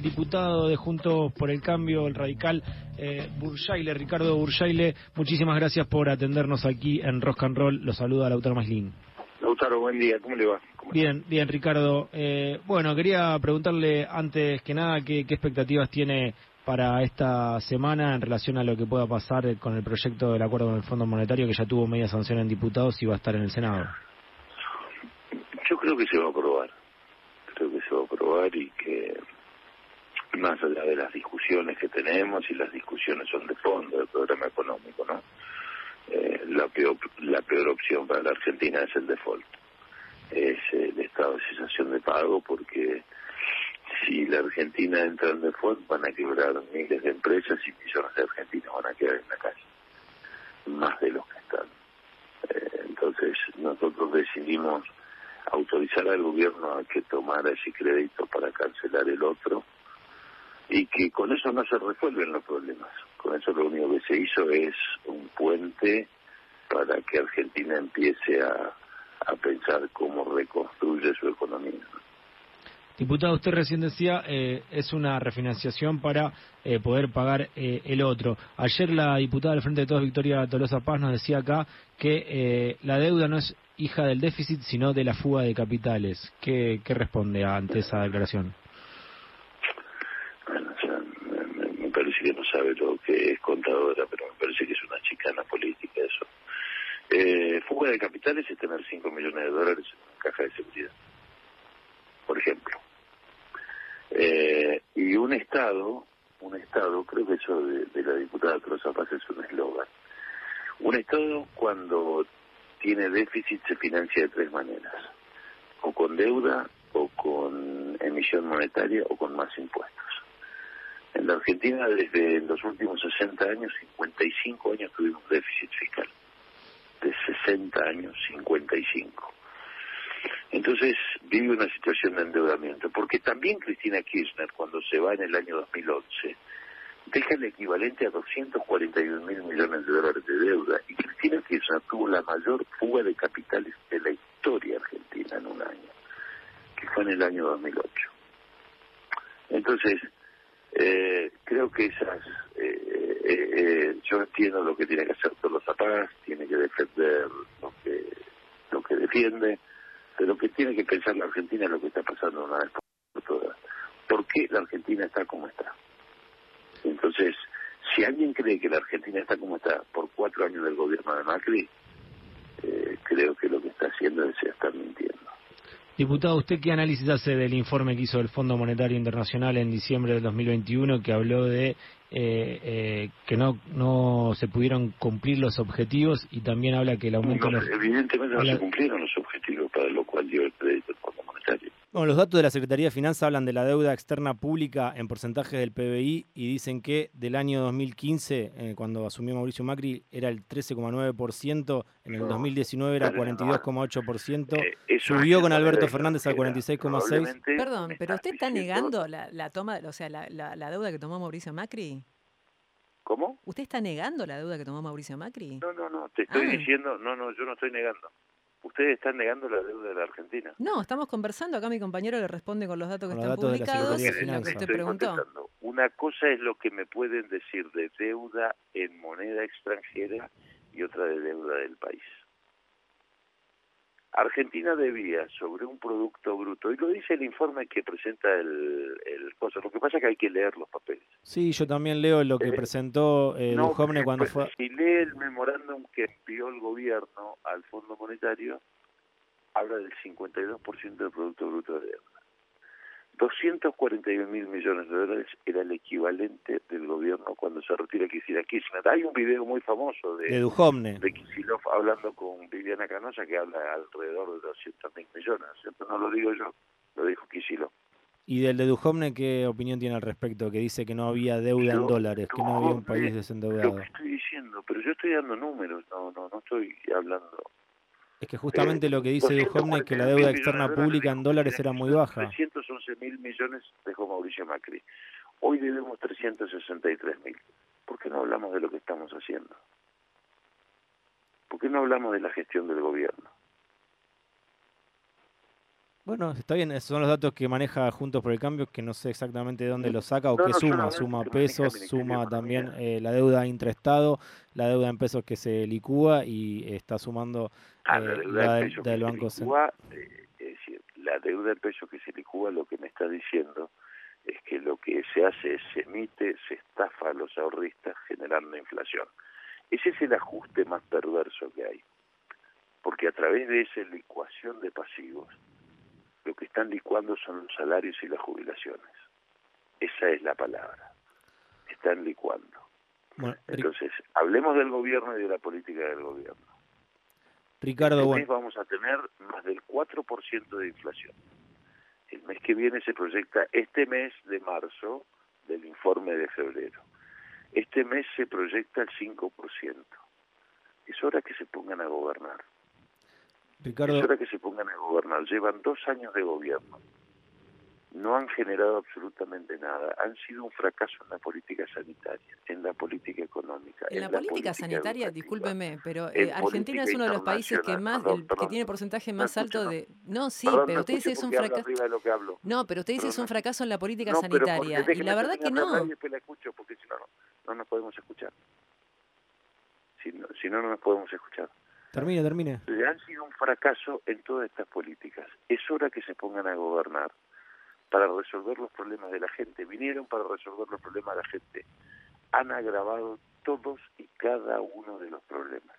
diputado de Juntos por el Cambio, el radical Burjaile, Ricardo Burjaile. Muchísimas gracias por atendernos aquí en Rock and Roll. Los saluda Lautaro Maslin. Lautaro, buen día, ¿cómo le va? Bien, Ricardo. Bueno, quería preguntarle antes que nada qué expectativas tiene para esta semana en relación a lo que pueda pasar con el proyecto del acuerdo con el Fondo Monetario, que ya tuvo media sanción en diputados y va a estar en el Senado. Yo creo que se va a aprobar. Y que más allá de las discusiones que tenemos, y las discusiones son de fondo del programa económico, ¿no? La peor opción para la Argentina es el default, es el estado de cesación de pago, porque si la Argentina entra en default van a quebrar miles de empresas y millones de argentinos van a quedar en la calle, más de los que están. Entonces nosotros decidimos autorizar al gobierno a que tomara ese crédito para cancelar el otro, y que con eso no se resuelven los problemas. Con eso lo único que se hizo es un puente para que Argentina empiece a pensar cómo reconstruye su economía. Diputado, usted recién decía, es una refinanciación para poder pagar el otro. Ayer la diputada del Frente de Todos, Victoria Tolosa Paz, nos decía acá que la deuda no es hija del déficit, sino de la fuga de capitales. ¿Qué responde ante esa declaración? Bueno, o sea, me parece que no sabe lo que es contadora, pero me parece que es una chicana política eso. Fuga de capitales es tener 5 millones de dólares en una caja de seguridad, por ejemplo. Y un Estado, creo que eso de la diputada Tolosa Paz es un eslogan. Un Estado, cuando tiene déficit, se financia de tres maneras: o con deuda, o con emisión monetaria, o con más impuestos. En la Argentina, desde los últimos 60 años, 55 años tuvimos déficit fiscal. De 60 años, 55. Entonces vive una situación de endeudamiento, porque también Cristina Kirchner, cuando se va en el año 2011, deja el equivalente a 241.000 millones de dólares de deuda, y Cristina Kirchner tuvo la mayor fuga de capitales de la historia argentina en un año, que fue en el año 2008. Entonces, creo que yo entiendo lo que tiene que hacer Tolosa Paz, tiene que defender lo que defiende, pero que tiene que pensar la Argentina es lo que está pasando una vez por todas. ¿Por qué la Argentina está como está? Entonces, si alguien cree que la Argentina está como está por 4 años del gobierno de Macri, creo que lo que está haciendo es estar mintiendo. Diputado, ¿usted qué análisis hace del informe que hizo el Fondo Monetario Internacional en diciembre del 2021, que habló de que no se pudieron cumplir los objetivos, y también habla que el aumento... Evidentemente no se cumplieron los objetivos, para lo cual dio el crédito el Fondo Monetario. Bueno, los datos de la Secretaría de Finanzas hablan de la deuda externa pública en porcentajes del PBI y dicen que del año 2015, cuando asumió Mauricio Macri, era el 13,9%, en el 2019 era 42,8%, subió con Alberto Fernández al 46,6%. Perdón, pero ¿usted está negando la toma, o sea, la deuda que tomó Mauricio Macri? ¿Cómo? ¿Usted está negando la deuda que tomó Mauricio Macri? No, te estoy diciendo, yo no estoy negando. Ustedes están negando la deuda de la Argentina. No, estamos conversando, acá mi compañero le responde con los datos que están publicados, lo que usted preguntó. Una cosa es lo que me pueden decir de deuda en moneda extranjera y otra de deuda del país. Argentina debía sobre un producto bruto, y lo dice el informe que presenta el cosa. Lo que pasa es que hay que leer los papeles. Sí, yo también leo lo que presentó Duhovne cuando fue... Si lee el memorándum que envió el gobierno al Fondo Monetario, habla del 52% del Producto Bruto de deuda. 241.000 millones de dólares era el equivalente del gobierno cuando se retira Kirchner. Hay un video muy famoso de Duhovne, de Kicillof hablando con Viviana Canosa, que habla alrededor de 200.000 millones. ¿Cierto? No lo digo yo, lo dijo Kicillof. ¿Y del de Duhovne qué opinión tiene al respecto? Que dice que no había deuda en dólares, que no había un país desendeudado. Lo que estoy diciendo, pero yo estoy dando números, no estoy hablando... Es que justamente lo que dice Duhovne es que la deuda externa pública en dólares era muy baja. 311.000 millones dejó Mauricio Macri. Hoy debemos 363.000. ¿Por qué no hablamos de lo que estamos haciendo? ¿Por qué no hablamos de la gestión del gobierno? Bueno, está bien, esos son los datos que maneja Juntos por el Cambio, que no sé exactamente de dónde los saca o No, qué no suma. solamente Suma que maneja el pesos, Ministerio de suma también Economía. la deuda intraestado, la deuda en pesos que se licúa y está sumando La deuda la en peso que del se Banco Central. licúa, es decir, la deuda en peso que se licúa, lo que me está diciendo es que lo que se hace es se emite, se estafa a los ahorristas generando inflación. Ese es el ajuste más perverso que hay, porque a través de esa licuación de pasivos, lo que están licuando son los salarios y las jubilaciones. Esa es la palabra. Están licuando. Bueno, Entonces, hablemos del gobierno y de la política del gobierno. Ricardo, Este bueno. mes vamos a tener más del 4% de inflación. El mes que viene se proyecta este mes de marzo del informe de febrero. Este mes se proyecta el 5%. Es hora que se pongan a gobernar. Ricardo, Es hora que se pongan a gobernar. Llevan 2 años de gobierno. No han generado absolutamente nada. Han sido un fracaso en la política sanitaria, en la política económica, En en la la política política sanitaria, educativa, discúlpeme, pero en Argentina política es uno de los países que internacional. más, Perdón, que tiene el porcentaje no más escucho, alto ¿no? de... No, sí, Perdón, pero no usted dice escucho es un porque hablo fracaso. arriba de lo que hablo. No, pero usted dice es Perdón, un fracaso en la política no, pero porque sanitaria. Y la déjeme verdad que terminar de hablar y no. después la escucho, porque si no, no nos podemos escuchar. Si no, no nos podemos escuchar. termine. Han sido un fracaso en todas estas políticas. Es hora que se pongan a gobernar para resolver los problemas de la gente. Vinieron para resolver los problemas de la gente. Han agravado todos y cada uno de los problemas.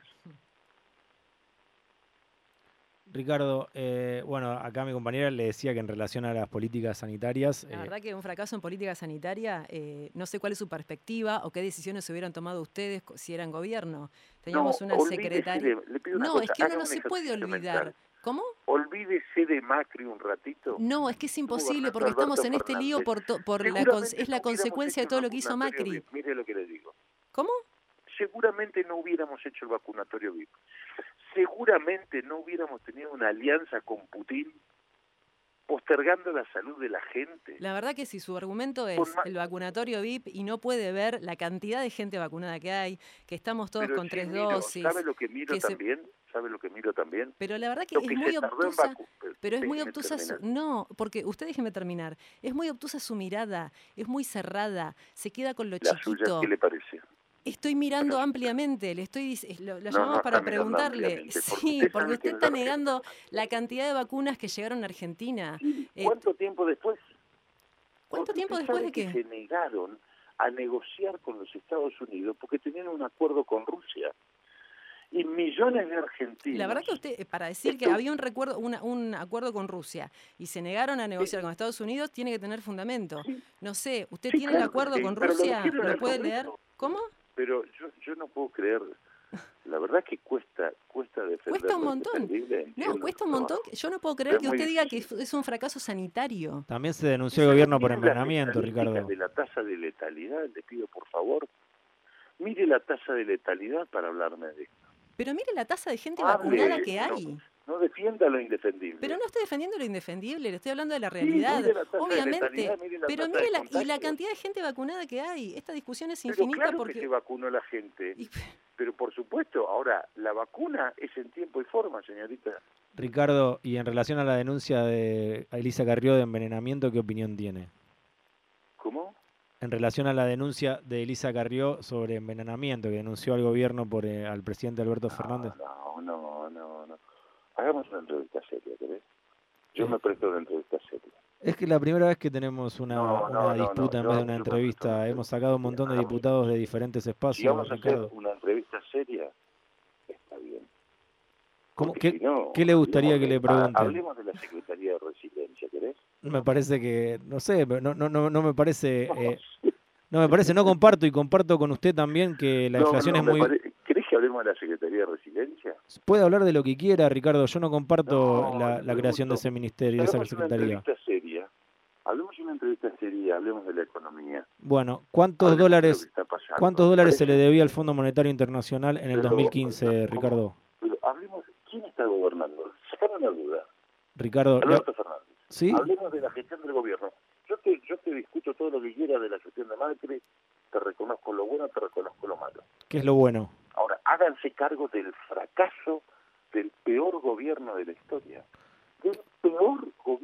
Ricardo, bueno, acá mi compañera le decía que en relación a las políticas sanitarias... La verdad que un fracaso en política sanitaria, no sé cuál es su perspectiva o qué decisiones se hubieran tomado ustedes si eran gobierno. Teníamos No, una olvídese secretaria... le pido una No, es cosa, que uno haga no un se puede ejercicio olvidar. mental. ¿Cómo? Olvídese de Macri un ratito. No, es que es Estuvo imposible gobernando porque estamos Alberto en este lío Fernández. por Seguramente es no la hubiéramos consecuencia de hecho el todo lo que hizo vacunatorio Macri. VIP. Mire lo que le digo. ¿Cómo? Seguramente no hubiéramos hecho el vacunatorio VIP. Seguramente no hubiéramos tenido una alianza con Putin postergando la salud de la gente. La verdad que si su argumento Con es ma- el vacunatorio VIP y no puede ver la cantidad de gente vacunada que hay, que estamos todos Pero con sí 3 miro, ¿sabe dosis, lo que miro que se... también? ¿Sabe lo que miro también? Pero la verdad que Lo es que muy se tardó en obtusa, vacunar. pero es muy Déjeme obtusa su... terminar. No, porque usted déjeme terminar. Es muy obtusa su mirada, es muy cerrada, se queda con lo La suya, ¿qué chiquito. le parece? Estoy mirando ampliamente, le estoy lo No llamamos para está mirando preguntarle. ampliamente, porque Sí, usted porque sabe que usted en está la negando Argentina... la cantidad de vacunas que llegaron a Argentina. Sí, Eh, ¿cuánto tiempo después? ¿Cuánto Porque tiempo usted después sabe de que qué? se negaron a negociar con los Estados Unidos porque tenían un acuerdo con Rusia. Y millones de La verdad argentinos... que usted, para decir que Esto, había un acuerdo con Rusia y se negaron a negociar con Estados Unidos, tiene que tener fundamento. sí, No sé, ¿usted sí, tiene el claro que acuerdo sí, con pero lo Rusia? dijeron en ¿Lo el puede leer? Congreso. ¿Cómo? Pero yo no puedo creer, la verdad que cuesta defender Cuesta un lo montón. indefendible, No, entiendo cuesta su un montón. trabajo, Yo no puedo creer pero es que muy usted diga que difícil. es un fracaso sanitario. También se denunció el gobierno por Mire las envenenamiento, estadísticas Ricardo. de la tasa de letalidad, le pido por favor, mire la tasa de letalidad para hablarme de esto. Pero mire la tasa de gente vacunada Hable, que hay. no defienda lo indefendible. Pero no estoy defendiendo lo indefendible, le estoy hablando de la Sí, mire realidad. la tasa de Obviamente, letalidad, mire la pero tasa mire de y la contagios. cantidad de gente vacunada que hay. Esta discusión es Pero infinita claro que se porque... vacunó la gente, y- pero por supuesto, ahora, la vacuna es en tiempo y forma, señorita. Ricardo, y en relación a la denuncia de Elisa Carrió de envenenamiento, ¿qué opinión tiene? ¿Cómo? En relación a la denuncia de Elisa Carrió sobre envenenamiento que denunció al gobierno por al presidente Alberto Fernández. No. Hagamos una entrevista seria, ¿querés? Yo Eh, me presto una entrevista seria. Es que es la primera vez que tenemos una No. disputa en vez de una Yo me presto una entrevista. Hemos entrevista sacado un seria. montón de Hagamos una diputados de entrevista. diferentes Si espacios, vamos a hacer Ricardo. una entrevista seria, está bien. ¿Cómo, Porque qué, si no, qué le gustaría que le pregunten? hablemos de la Secretaría de Resiliencia, ¿querés? Me parece que, no sé, pero no me parece, no comparto y comparto con usted también que la inflación es me muy... parece. ¿Querés que hablemos de la Secretaría de Resiliencia? Puede hablar de lo que quiera, Ricardo, yo no comparto No, le la creación de pregunto. ese ministerio, de esa Hagamos una secretaría. entrevista seria. Hablemos de una entrevista seria, hablemos de la economía. Bueno, Hablemos de lo que está pasando. ¿cuántos dólares se le ¿Parece? debía al Fondo Monetario Internacional en el Pero, 2015, Ricardo? Pero hablemos, ¿quién está gobernando? Sacaron la duda. Ricardo, Alberto Fernández. ¿sí? Hablemos de la gestión del gobierno. Yo te discuto todo lo que quiera de la gestión de Macri, te reconozco lo bueno, te reconozco lo malo. ¿Qué es lo bueno? Ahora, háganse cargo del fracaso del peor gobierno de la historia. Del peor gobierno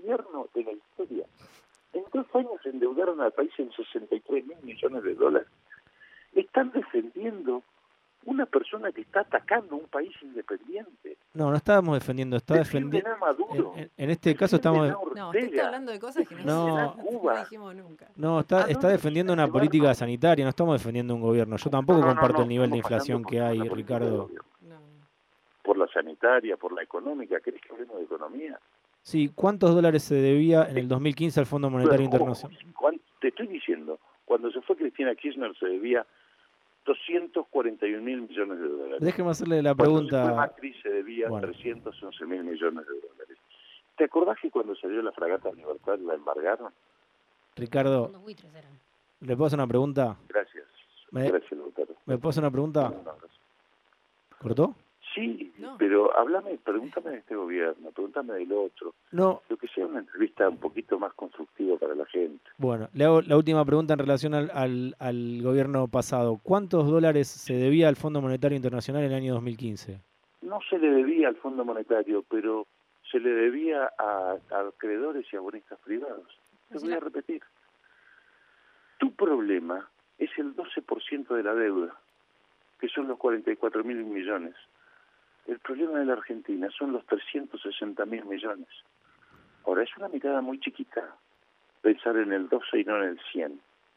país en 63.000 millones de dólares. Están defendiendo una persona que está atacando un país independiente. No estábamos defendiendo, está Defienden defendiendo. a Maduro. En este caso estamos. No, usted está hablando de cosas que No, no dijimos nunca. No, está defendiendo una política sanitaria, no estamos defendiendo un gobierno. Yo tampoco comparto el nivel de inflación que hay, Ricardo. Por la sanitaria, por la económica. ¿Querés que hablemos de economía? Sí, ¿cuántos dólares se debía en el 2015 al Fondo Monetario Internacional? Te estoy diciendo, cuando se fue Cristina Kirchner se debía 241.000 millones de dólares. Déjeme hacerle la Cuando pregunta. se fue Macri se debía 311.000 millones de dólares. ¿Te acordás que cuando salió la fragata Libertad la embargaron? Ricardo, ¿le puedo hacer una pregunta? Gracias. Gracias, Lautaro. ¿Me puedo hacer una pregunta? ¿Cortó? Sí, pero pregúntame de este gobierno, pregúntame del otro. No. Lo que sea una entrevista un poquito más constructiva para la gente. Bueno, le hago la última pregunta en relación al gobierno pasado. ¿Cuántos dólares se debía al Fondo Monetario Internacional en el año 2015? No se le debía al Fondo Monetario, pero se le debía a acreedores y a bonistas privados. Te voy a repetir. Tu problema es el 12% de la deuda, que son los 44.000 millones. El problema de la Argentina son los 360.000 millones. Ahora, es una mirada muy chiquita pensar en el 12 y no en el 100.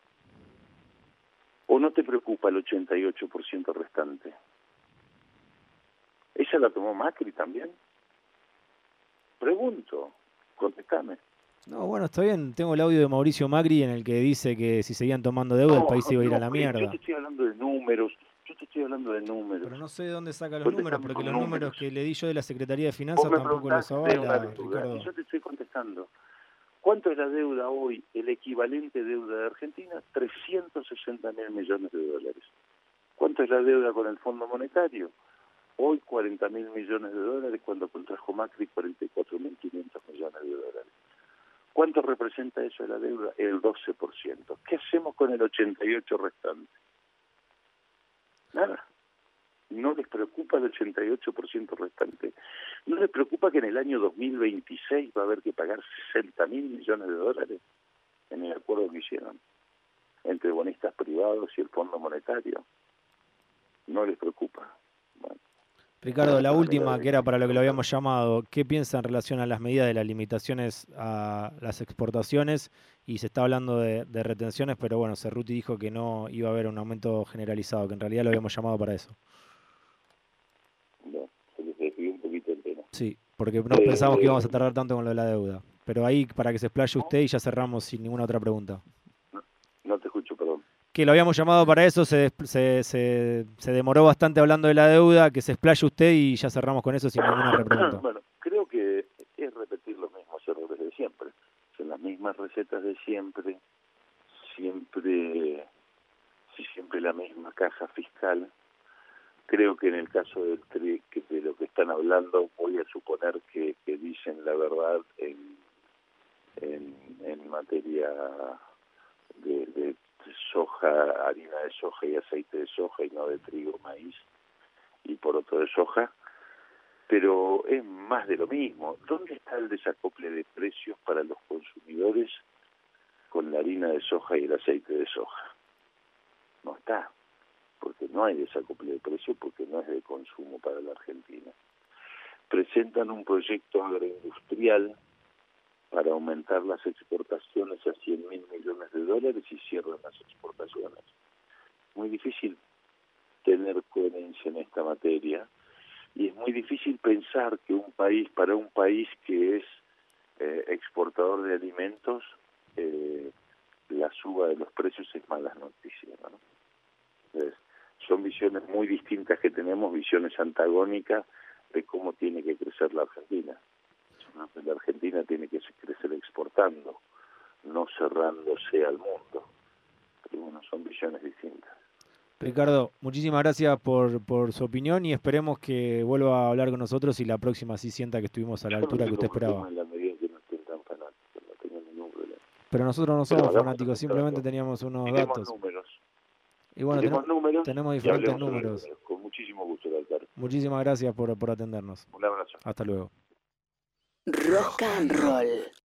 ¿O no te preocupa el 88% restante? ¿Esa la tomó Macri también? Pregunto, contestame. No, bueno, está bien. Tengo el audio de Mauricio Macri en el que dice que si seguían tomando deuda el país iba a ir a la mierda. Yo te estoy hablando de números. Pero no sé de dónde saca los números, porque los números que le di yo de la Secretaría de Finanzas tampoco los avala, Ricardo. Yo te estoy contestando. ¿Cuánto es la deuda hoy? El equivalente deuda de Argentina, 360.000 millones de dólares. ¿Cuánto es la deuda con el Fondo Monetario? Hoy 40.000 millones de dólares, cuando contrajo Macri 44.500 millones de dólares. ¿Cuánto representa eso de la deuda? El 12%. ¿Qué hacemos con el 88% restante? Nada. No les preocupa el 88% restante. No les preocupa que en el año 2026 va a haber que pagar 60.000 millones de dólares en el acuerdo que hicieron entre bonistas privados y el Fondo Monetario. No les preocupa. Bueno. Ricardo, la última, que era para lo que lo habíamos llamado, ¿qué piensa en relación a las medidas de las limitaciones a las exportaciones? Y se está hablando de retenciones, pero bueno, Cerruti dijo que no iba a haber un aumento generalizado, que en realidad lo habíamos llamado para eso. No, se les desvió un poquito el tema. Sí, porque no pensamos que íbamos a tardar tanto con lo de la deuda. Pero ahí, para que se explaye usted y ya cerramos sin ninguna otra pregunta. No te escucho, perdón. Que lo habíamos llamado para eso, se demoró bastante hablando de la deuda, que se explaye usted y ya cerramos con eso sin ninguna repregunta. Bueno, creo que es repetir los mismos errores de siempre. Son las mismas recetas de siempre, siempre la misma caja fiscal. Creo que en el caso de lo que están hablando, voy a suponer que dicen la verdad en materia de soja, harina de soja y aceite de soja, y no de trigo, maíz y poroto de soja, pero es más de lo mismo. ¿Dónde está el desacople de precios para los consumidores con la harina de soja y el aceite de soja? No está, porque no hay desacople de precios, porque no es de consumo para la Argentina. Presentan un proyecto agroindustrial para aumentar las exportaciones a 100.000 millones de dólares y cierran las exportaciones. Muy difícil tener coherencia en esta materia y es muy difícil pensar que para un país que es exportador de alimentos, la suba de los precios es malas noticias, ¿no? Entonces, son visiones muy distintas que tenemos, visiones antagónicas de cómo tiene que crecer la Argentina. La Argentina tiene que crecer exportando, no cerrándose al mundo. Pero bueno, son visiones distintas. Ricardo, muchísimas gracias por su opinión y esperemos que vuelva a hablar con nosotros y la próxima sí sienta que estuvimos a la altura que usted esperaba. En la medida que no estén tan fanáticos, no tengo ningún problema. Pero nosotros no somos fanáticos, simplemente teníamos unos datos. Números. Y bueno, tenemos diferentes números. Con muchísimo gusto, Lautaro. Muchísimas gracias por atendernos. Un abrazo. Hasta luego. Rock and Roll.